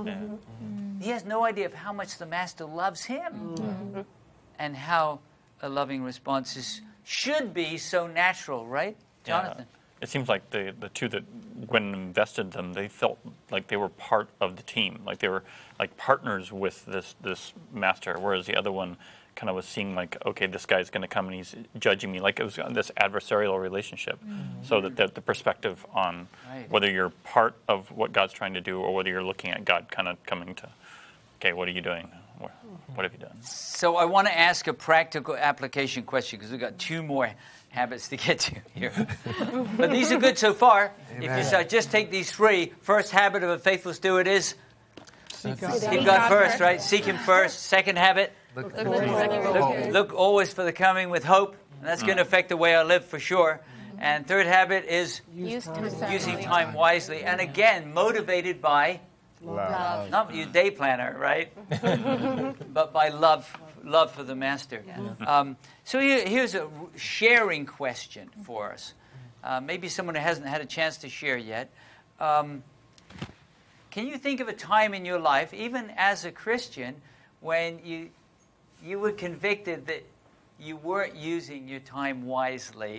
He has no idea of how much the master loves him and how a loving response is, should be so natural, right, Jonathan?
Yeah. It seems like the, the two that Gwen invested them, they felt like they were part of the team, like they were like partners with this this master, whereas the other one kind of was seeing like, okay, this guy's going to come and he's judging me, like it was this adversarial relationship. Mm-hmm. So that the, the perspective on
Right.
whether you're part of what God's trying to do or whether you're looking at God kind of coming to, okay, what are you doing? What, what have you done?
So I want to ask a practical application question because we've got two more habits to get to here. But these are good so far.
Amen.
If you so just take these three, first habit of a faithful steward is
Seek God.
seek God first, right? Seek Him first. Second habit,
Look
Look
forward.
for the second
look,
one.
look always for the coming with hope. And that's going to affect the way I live for sure. And third habit is
Use time.
using time wisely. And again, motivated by,
Love.
not your day planner, right? But by love, love for the master. Um, so here, here's a sharing question for us. Uh, maybe someone who hasn't had a chance to share yet. Um, can you think of a time in your life, even as a Christian, when you you were convicted that you weren't using your time wisely,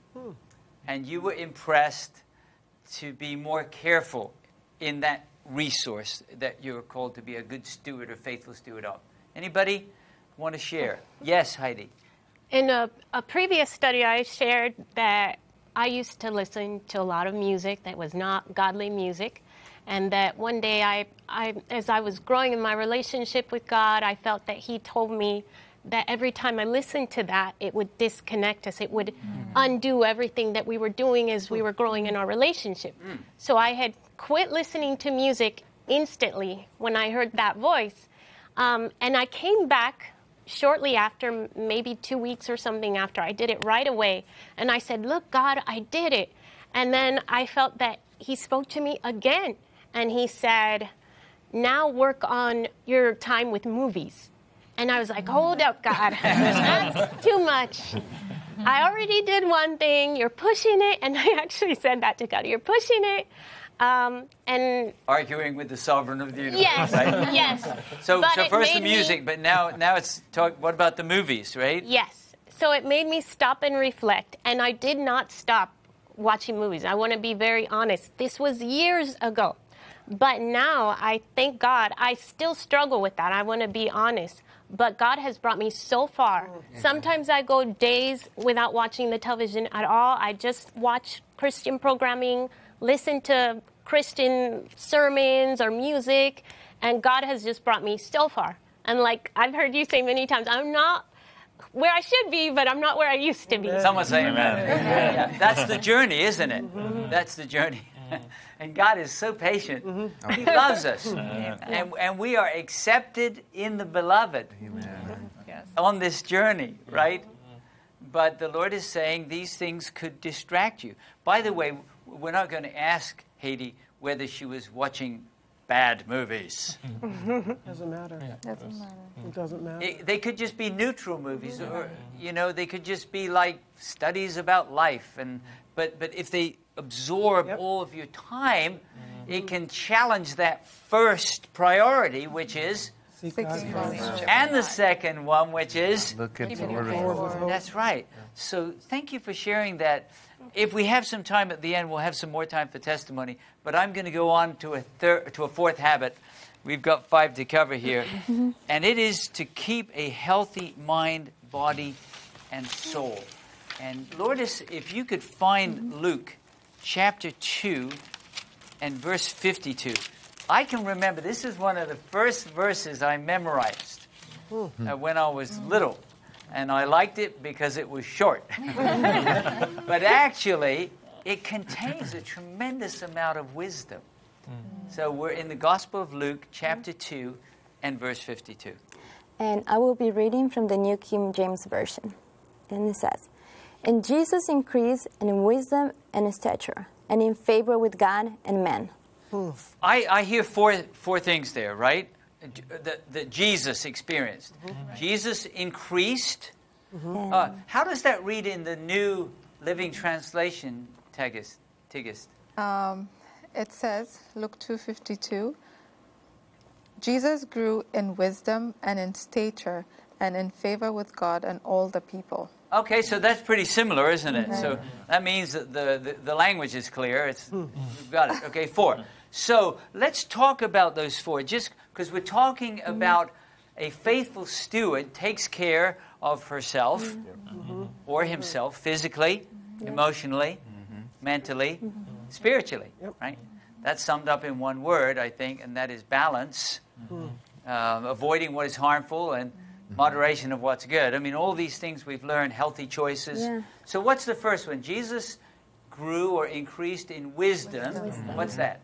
and you were impressed to be more careful in that resource that you're called to be a good steward or faithful steward of? Anybody want to share? Yes, Heidi.
In a, a previous study, I shared that I used to listen to a lot of music that was not godly music, and that one day, I, I, as I was growing in my relationship with God, I felt that He told me that every time I listened to that, it would disconnect us. It would undo everything that we were doing as we were growing in our relationship. So I had quit listening to music instantly when I heard that voice. Um, and I came back shortly after, m- maybe two weeks or something after. I did it right away. And I said, look, God, I did it. And then I felt that He spoke to me again. And He said, now work on your time with movies. And I was like, hold up, God. That's too much. I already did one thing. You're pushing it. And I actually said that to God. You're pushing it. Um, and
Arguing with the sovereign of the universe,
yes,
right?
yes.
So,
But
so
it
first the
made me-
music, but now, now it's talk. What about the movies, right?
Yes. So it made me stop and reflect. And I did not stop watching movies. I want to be very honest. This was years ago. But now, I thank God, I still struggle with that. I want to be honest. But God has brought me so far. Sometimes I go days without watching the television at all. I just watch Christian programming, listen to Christian sermons or music, and God has just brought me so far. And like I've heard you say many times, I'm not where I should be, but I'm not where I used to be.
Someone say amen. Yeah, that's the journey, isn't it? That's the journey. And God is so patient. He loves us. And, and we are accepted in the beloved.
Amen.
Yes.
On this journey, right? But the Lord is saying these things could distract you. By the way, we're not going to ask Haiti whether she was watching bad movies.
Doesn't matter.
Doesn't matter.
It doesn't matter.
It, they could just be neutral movies, or you know, they could just be like studies about life. And but but if they absorb
Yep.
all of your time, it can challenge that first priority, which is,
Seek
Seek
God
Him
first.
first.
and the second one, which is.
Look at the
Keeping your
Lord.
faith.
Forward with hope.
That's right. So thank you for sharing that. If we have some time at the end, we'll have some more time for testimony. But I'm going to go on to a third, to a fourth habit. We've got five to cover here, and it is to keep a healthy mind, body, and soul. And Lourdes, if you could find Luke chapter two and verse fifty-two. I can remember this is one of the first verses I memorized uh, when I was little. And I liked it because it was short. But actually, it contains a tremendous amount of wisdom. So we're in the Gospel of Luke, chapter two, and verse fifty-two.
And I will be reading from the New King James Version. And it says, "And Jesus increased in wisdom and in stature, and in favor with God and men."
I, I hear four, four things there, right? That, that Jesus experienced. Jesus increased. Uh, how does that read in the New Living Translation, Tigist? Tigist?
Um, it says, Luke two fifty-two, Jesus grew in wisdom and in stature and in favor with God and all the people.
Okay, so that's pretty similar, isn't it? So that means that the, the, the language is clear. It's, we've got it. Okay, four. So let's talk about those four, just because we're talking about a faithful steward takes care of herself or himself physically, emotionally, mentally, spiritually, right? That's summed up in one word, I think, and that is balance, um, avoiding what is harmful and moderation of what's good. I mean, all these things we've learned, healthy choices.
Yeah.
So what's the first one? Jesus grew or increased in wisdom. What's that?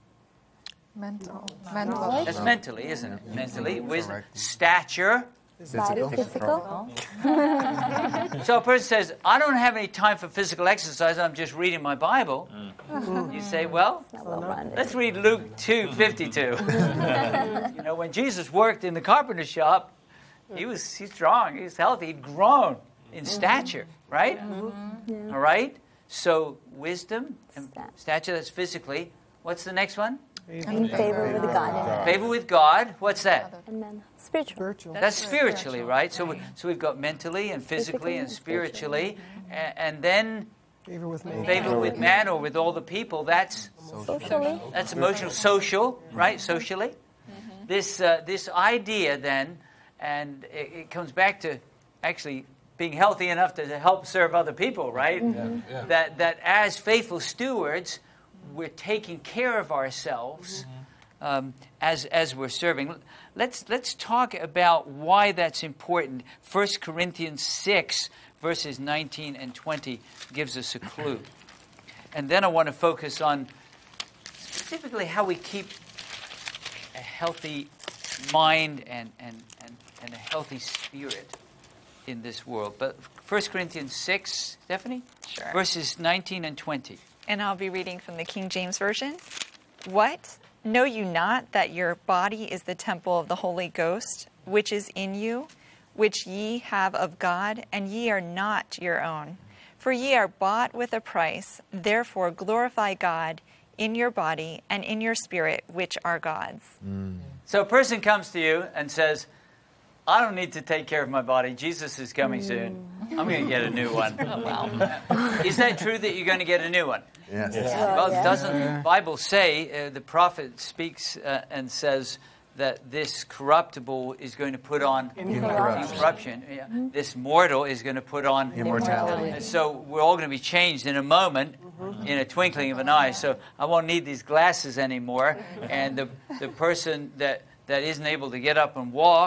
Mental. Mental.
That's mentally, isn't it? Mentally, wisdom, stature.
Body, physical.
So a person says, I don't have any time for physical exercise, I'm just reading my Bible. You say, well,
Well-rounded.
let's read Luke two fifty-two. You know, when Jesus worked in the carpenter shop, he was he's strong, he's healthy, he'd grown in stature, right?
Yeah.
All right? So wisdom and
Stat-
stature, that's physically. What's the next one?
In favor with God and men.
Favor with God. What's that?
And men. Spiritual.
Spiritual.
That's spiritually, right? So, we, so we've got mentally and physically and spiritually, a- and then
Favor with man.
favor with man or with all the people. That's
Socially.
that's emotional, social, right? Socially, this uh, this idea then, and it, it comes back to actually being healthy enough to help serve other people, right?
Yeah.
That that as faithful stewards, we're taking care of ourselves um, as as we're serving. Let's let's talk about why that's important. First Corinthians six verses nineteen and twenty gives us a clue, and then I want to focus on specifically how we keep a healthy mind and and and, and a healthy spirit in this world. But First Corinthians six, Stephanie,
Sure.
verses nineteen and twenty.
And I'll be reading from the King James Version. What? Know you not that your body is the temple of the Holy Ghost, which is in you, which ye have of God, and ye are not your own? For ye are bought with a price. Therefore glorify God in your body and in your spirit, which are God's.
So a person comes to you and says, I don't need to take care of my body. Jesus is coming soon. I'm going to get a new one.
Oh, wow.
Is that true that you're going to get a new one?
Yes.
Well,
yeah.
doesn't the Bible say, uh, the prophet speaks uh, and says that this corruptible is going to put on
Incorruption.
incorruption. Yeah. This mortal is going to put on
Immortality.
And so we're all going to be changed in a moment, in a twinkling of an eye. So I won't need these glasses anymore. And the, the person that, that isn't able to get up and walk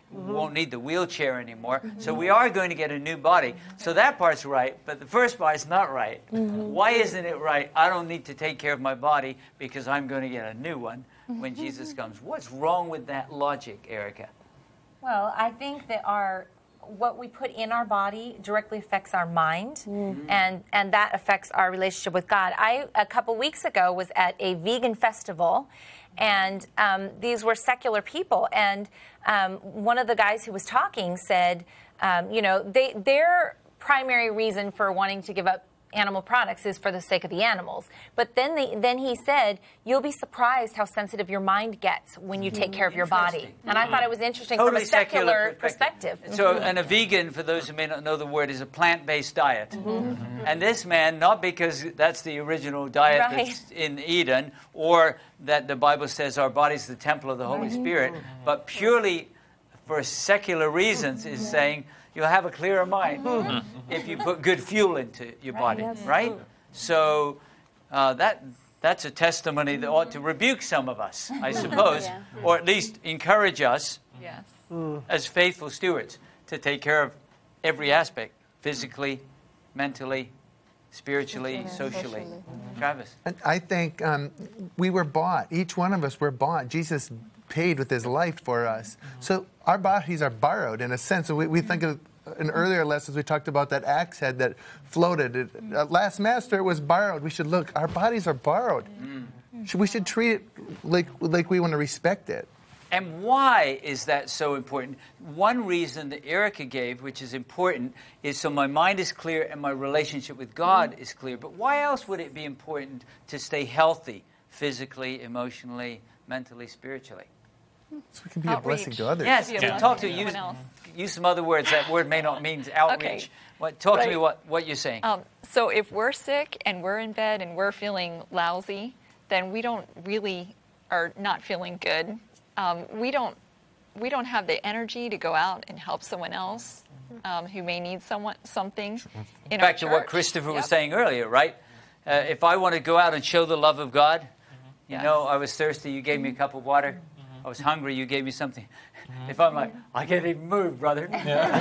We won't need the wheelchair anymore. So we are going to get a new body. So that part's right, but the first part's not right. Why isn't it right? I don't need to take care of my body because I'm going to get a new one when Jesus comes. What's wrong with that logic, Erica?
Well, I think that our what we put in our body directly affects our mind, mm-hmm. and and that affects our relationship with God. I a couple weeks ago was at a vegan festival, and um, these were secular people, and um, one of the guys who was talking said, um, you know, they their primary reason for wanting to give up animal products is for the sake of the animals. But then the, then he said, you'll be surprised how sensitive your mind gets when you take care of your body. And I thought it was interesting
Totally
from a secular,
secular
perspective.
perspective. So, and a vegan, for those who may not know the word, is a plant-based diet.
Mhm.
And this man, not because that's the original diet
Right.
that's in Eden, or that the Bible says our body's the temple of the Holy Spirit, but purely for secular reasons is saying, you'll have a clearer mind if you put good fuel into your body,
Yes.
right? So uh, that that's a testimony that ought to rebuke some of us, I suppose,
Yeah.
or at least encourage us
Yes.
as faithful stewards to take care of every aspect, physically, mentally, spiritually, socially. Travis?
And I think um, we were bought. Each one of us were bought. Jesus paid with his life for us. So our bodies are borrowed in a sense. So we, we think of in earlier lessons we talked about that axe head that floated. It, uh, last master, it was borrowed. We should look. Our bodies are borrowed. Should, we should treat it like like we want to respect it.
And why is that so important? One reason that Erica gave, which is important, is so my mind is clear and my relationship with God is clear. But why else would it be important to stay healthy physically, emotionally, mentally, spiritually?
So we can be a blessing to others.
Yes,
Be a
to
blessing
talk to
to
use,
someone else.
use some other words. That word may not mean outreach.
Okay.
What, talk to me
Right.
what, what you're saying.
Um, so if we're sick and we're in bed and we're feeling lousy, then we don't really are not feeling good. Um, we don't we don't have the energy to go out and help someone else um, who may need someone something. In
Back
our
to what
church.
Christopher was
Yep.
saying earlier, right? Uh, if I want to go out and show the love of God, you
Yes.
know, I was thirsty, you gave me a cup of water. I was hungry, you gave me something. If I'm like, I can't even move, brother.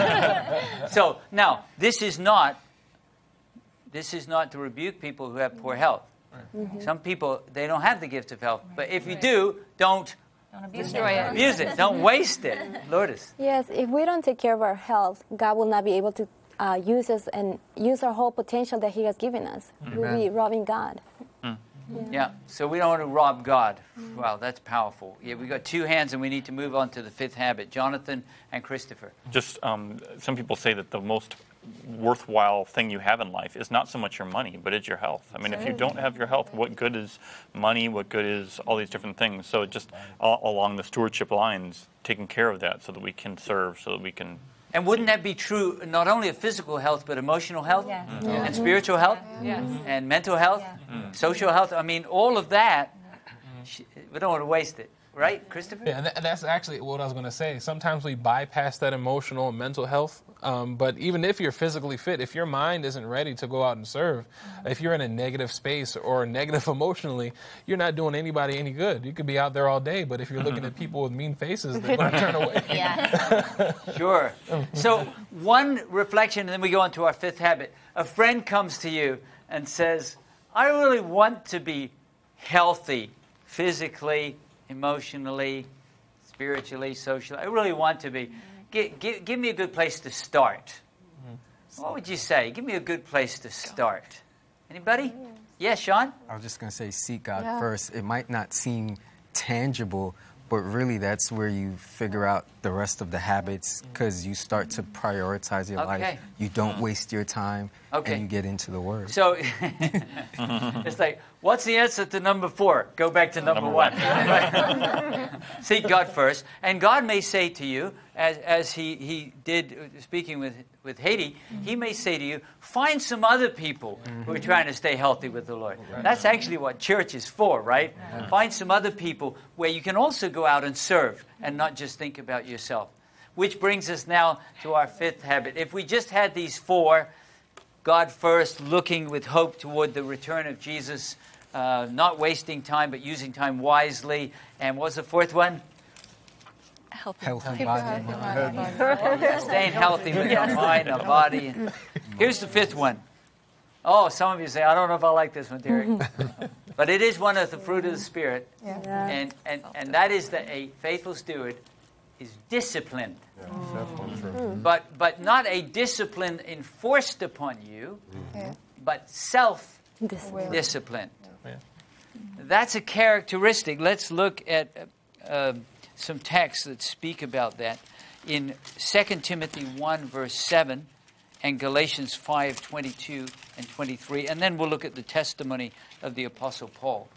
So now, this is not this is not to rebuke people who have poor health.
Mhm.
Some people, they don't have the gift of health. But if you do, don't
Don't abuse
Destroy it.
abuse it. Don't waste it. Lourdes.
Yes, if we don't take care of our health, God will not be able to uh, use us and use our whole potential that He has given us. We'll be robbing God.
Yeah, so we don't want to rob God. Wow, that's powerful. Yeah, we got two hands and we need to move on to the fifth habit. Jonathan and Christopher.
Just um, some people say that the most worthwhile thing you have in life is not so much your money, but it's your health. I mean, if you don't have your health, what good is money? What good is all these different things? So just all, along the stewardship lines, taking care of that so that we can serve, so that we can.
And wouldn't that be true not only of physical health, but emotional health?
Yes.
Mm. And spiritual health?
Yes.
And mental health?
Mm.
Social health? I mean, all of that, sh- we don't want to waste it. Right, Christopher?
Yeah, and tha- that's actually what I was going to say. Sometimes we bypass that emotional and mental health. Um, but even if you're physically fit, if your mind isn't ready to go out and serve, if you're in a negative space or negative emotionally, you're not doing anybody any good. You could be out there all day, but if you're looking at people with mean faces, they're going to turn away.
Yeah.
Sure. So one reflection, and then we go on to our fifth habit. A friend comes to you and says, I really want to be healthy physically, emotionally, spiritually, socially. I really want to be. Give, give, give me a good place to start. What would you say? Give me a good place to start. Anybody? Yes, Sean?
I was just going to say, seek God
Yeah.
first. It might not seem tangible, but really that's where you figure out the rest of the habits because you start to prioritize your
Okay.
life. You don't waste your time,
Okay.
and you get into the Word.
So it's like, what's the answer to number four? Go back to number,
Number
one.
one.
Seek God first. And God may say to you, as, as he, he did uh, speaking with, with Haiti, He may say to you, find some other people who are trying to stay healthy with the Lord. That's actually what church is for, right? Find some other people where you can also go out and serve and not just think about yourself. Which brings us now to our fifth habit. If we just had these four, God first, looking with hope toward the return of Jesus, uh, not wasting time, but using time wisely. And what's the fourth one?
Healthy,
healthy
Keep your
body.
healthy mind and body.
Staying healthy with our mind, our body. Here's the fifth one. Oh, some of you say, I don't know if I like this one, Derek. But it is one of the fruit of the Spirit.
Yes.
And, and, and that is that a faithful steward is disciplined.
Yeah, self-control.
But, but not a discipline enforced upon you,
Yeah.
but self-discipline.
Yeah.
That's a characteristic. Let's look at uh, some texts that speak about that. In Second Timothy one, verse seven, and Galatians five, twenty-two and twenty-three. And then we'll look at the testimony of the Apostle Paul.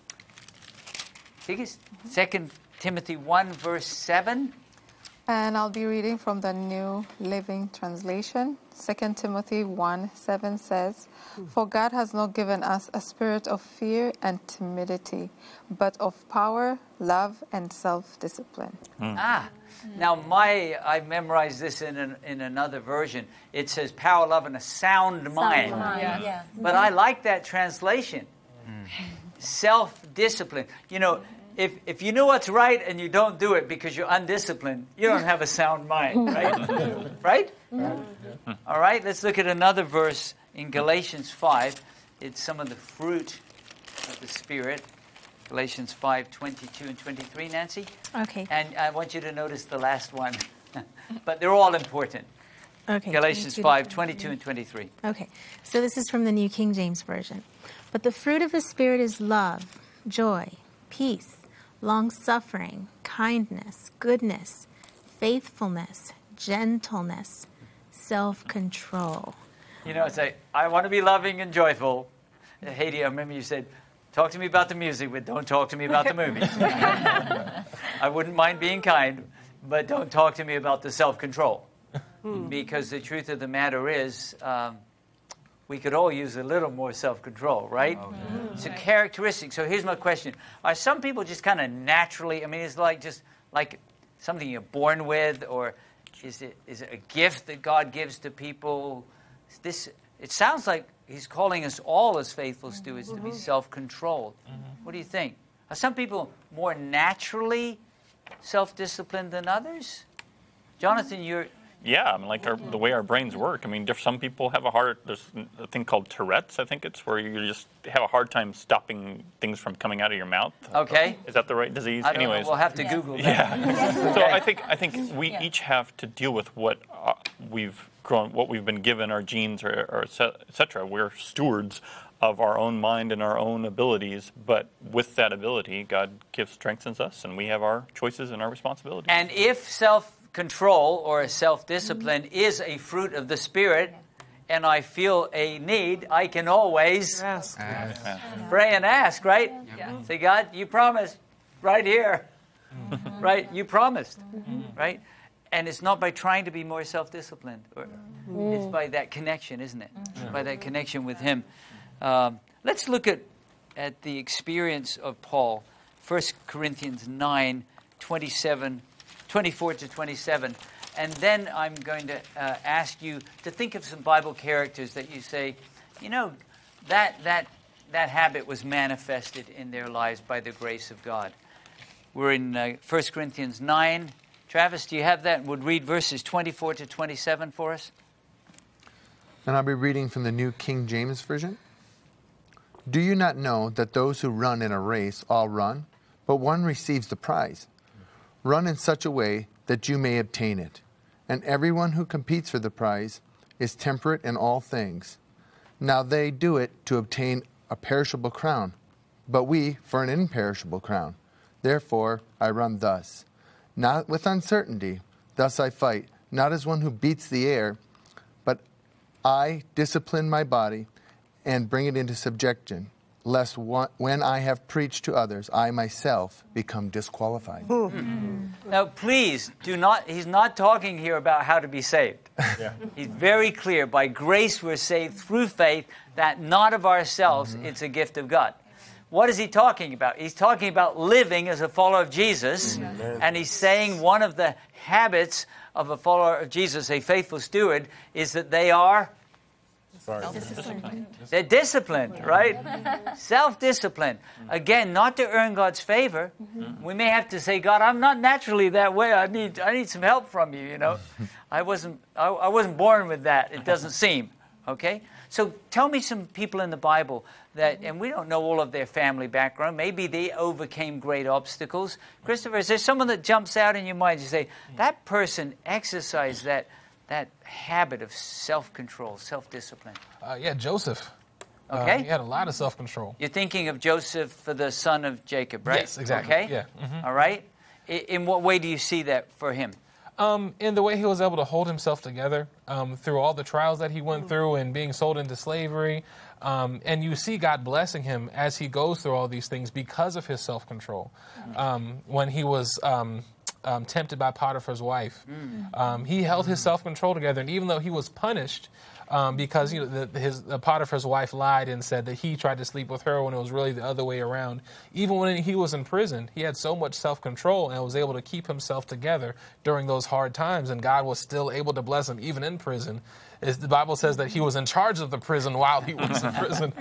I think it's Second Timothy one, verse seven.
And I'll be reading from the New Living Translation. Second Timothy one, seven says, "For God has not given us a spirit of fear and timidity, but of power, love, and self-discipline."
Mm. Ah, now my I memorized this in an, in another version. It says power, love, and a sound, sound mind.
mind. Yeah. Yeah.
But I like that translation. Mm. Self-discipline. You know, if if you know what's right and you don't do it because you're undisciplined, you don't have a sound mind, right? Right? Mm-hmm. All right, let's look at another verse in Galatians five. It's some of the fruit of the Spirit. Galatians five, twenty-two and twenty-three, Nancy.
Okay.
And I want you to notice the last one. But they're all important.
Okay.
Galatians five, twenty-two and twenty-three.
Okay. So this is from the New King James Version. "But the fruit of the Spirit is love, joy, peace, long-suffering, kindness, goodness, faithfulness, gentleness, self-control."
You know, it's like, I want to be loving and joyful. Haiti, I remember you said, talk to me about the music, but don't talk to me about the movies. I wouldn't mind being kind, but don't talk to me about the self-control. Because the truth of the matter is, um, we could all use a little more self-control, right? Okay. It's a characteristic. So here's my question. Are some people just kind of naturally, I mean, it's like just like something you're born with, or is it is it a gift that God gives to people? Is this, it sounds like he's calling us all as faithful stewards to be self-controlled. Mm-hmm. What do you think? Are some people more naturally self-disciplined than others? Jonathan, you're...
Yeah, I mean, like our, the way our brains work. I mean, diff- some people have a hard, there's a thing called Tourette's, I think it's, where you just have a hard time stopping things from coming out of your mouth.
Okay.
Is that the right disease?
I don't
Anyways.
know. We'll have to yes. Google that.
Yeah. So I think I think we yeah. each have to deal with what uh, we've grown, what we've been given, our genes, or, or et cetera. We're stewards of our own mind and our own abilities, but with that ability, God gives, strengthens us, and we have our choices and our responsibilities.
And if self-control or self-discipline mm-hmm. is a fruit of the Spirit, and I feel a need, I can always
ask.
Ask. Ask. Pray and ask, right? Yeah. Say, God, you promised right here, mm-hmm. right? You promised, mm-hmm. right? And it's not by trying to be more self-disciplined. Or mm-hmm. It's by that connection, isn't it? Mm-hmm. By that connection with Him. Um, let's look at, at the experience of Paul. First Corinthians nine, twenty-seven, twenty-four to twenty-seven. And then I'm going to uh, ask you to think of some Bible characters that you say, you know, that, that, that habit was manifested in their lives by the grace of God. We're in uh, First Corinthians nine. Travis, do you have that? Would read verses twenty-four to twenty-seven for us?
And I'll be reading from the New King James Version. "Do you not know that those who run in a race all run, but one receives the prize? Run in such a way that you may obtain it. And everyone who competes for the prize is temperate in all things. Now they do it to obtain a perishable crown, but we for an imperishable crown. Therefore I run thus, not with uncertainty. Thus I fight, not as one who beats the air, but I discipline my body and bring it into subjection, lest one, when I have preached to others, I myself become disqualified."
Mm-hmm. Now, please, do not, he's not talking here about how to be saved. Yeah. He's very clear. By grace we're saved through faith, that not of ourselves, mm-hmm. it's a gift of God. What is he talking about? He's talking about living as a follower of Jesus, mm-hmm. and he's saying one of the habits of a follower of Jesus, a faithful steward, is that they are
Discipline.
They're disciplined, right? Self-discipline. Again, not to earn God's favor. We may have to say, God, I'm not naturally that way. I need I need some help from you, you know. I wasn't I, I wasn't born with that. It doesn't seem. Okay? So tell me some people in the Bible that, and we don't know all of their family background, maybe they overcame great obstacles. Christopher, is there someone that jumps out in your mind? You say, that person exercised that that habit of self-control, self-discipline.
Uh, yeah, Joseph.
Okay.
Uh, he had a lot of self-control.
You're thinking of Joseph, the son of Jacob, right?
Yes, exactly.
Okay.
Yeah. Mm-hmm.
All right. In, in what way do you see that for him?
Um, in the way he was able to hold himself together um, through all the trials that he went through and being sold into slavery. Um, and you see God blessing him as he goes through all these things because of his self-control. Um, when he was um, um, tempted by Potiphar's wife, um, he held his self-control together. And even though he was punished um, because you know the, his the Potiphar's wife lied and said that he tried to sleep with her when it was really the other way around, even when he was in prison, he had so much self-control and was able to keep himself together during those hard times. And God was still able to bless him even in prison. Is the Bible says that he was in charge of the prison while he was in prison.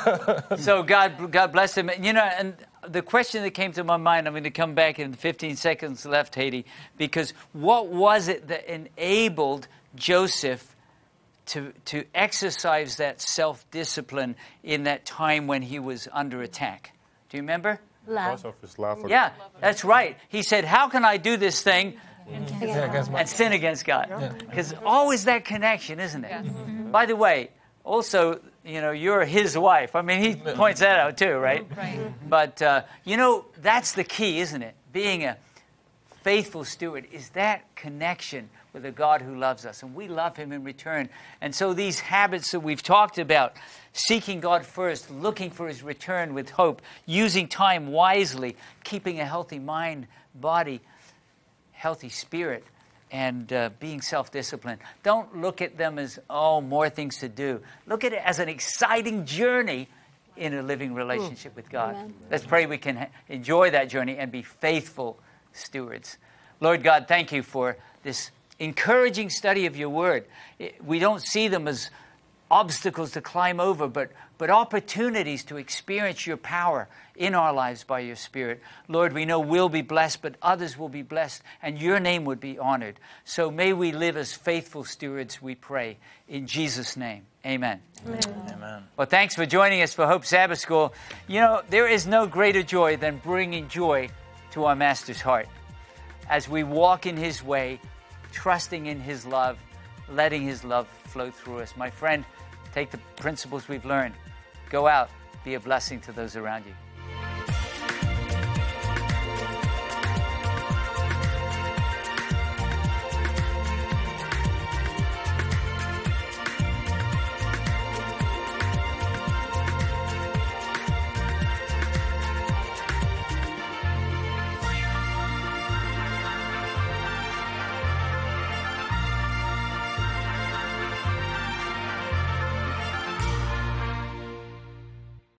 So God, God bless him. You know, and the question that came to my mind, I'm going to come back in fifteen seconds left, Haiti, because what was it that enabled Joseph to to exercise that self-discipline in that time when he was under attack? Do you remember?
Because of his love for
Yeah, that's right. He said, how can I do this thing
Yeah, against my-
and sin against God? Because always that connection, isn't it? By the way, also, you know, you're his wife. I mean, he points that out too, right?
Right.
But, uh, you know, that's the key, isn't it? Being a faithful steward is that connection with a God who loves us, and we love him in return. And so these habits that we've talked about, seeking God first, looking for his return with hope, using time wisely, keeping a healthy mind, body, healthy spirit, and uh, being self-disciplined. Don't look at them as, oh, more things to do. Look at it as an exciting journey in a living relationship with God.
Amen.
Let's pray we can ha- enjoy that journey and be faithful stewards. Lord God, thank you for this encouraging study of your word. It, we don't see them as obstacles to climb over, but, but opportunities to experience your power in our lives by your Spirit. Lord, we know we'll be blessed, but others will be blessed, and your name would be honored. So may we live as faithful stewards, we pray. In Jesus' name, amen.
Amen. Amen.
Well, thanks for joining us for Hope Sabbath School. You know, there is no greater joy than bringing joy to our Master's heart as we walk in his way, trusting in his love, letting his love flow through us. My friend, take the principles we've learned. Go out, be a blessing to those around you.